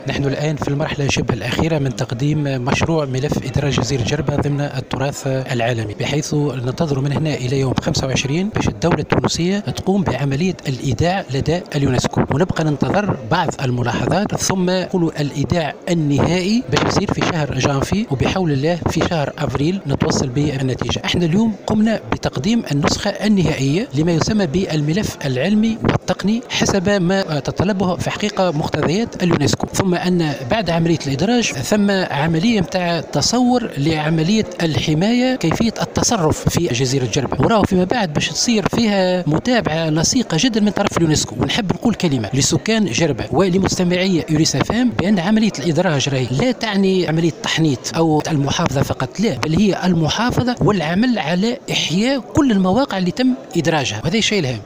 نحن الآن في المرحلة شبه الأخيرة من تقديم مشروع ملف إدراج جزيرة جربة ضمن التراث العالمي، بحيث ننتظر من هنا إلى يوم 25 باش الدولة التونسية تقوم بعملية الإيداع لدى اليونسكو، ونبقى ننتظر بعض الملاحظات ثم نقول الإيداع النهائي باش يصير في شهر جانفي، وبحول الله في شهر أفريل نتوصل بالنتيجة. احنا اليوم قمنا بتقديم النسخة النهائية لما يسمى بالملف العلمي والتقني حسب ما تطلبه في حقيقة مقتضيات اليونسكو. ثم أن بعد عملية الإدراج ثم عملية متاع تصور لعملية الحماية، كيفية التصرف في جزيرة جربة، وراه فيما بعد باش تصير فيها متابعة لصيقة جدا من طرف اليونسكو. ونحب نقول كلمة لسكان جربة ولمستمعي يوريسافام بأن عملية الإدراج راهي لا تعني عملية تحنيط أو المحافظة فقط، لا، بل هي المحافظة والعمل على إحياء كل المواقع اللي تم إدراجها، وهذا الشيء الهام.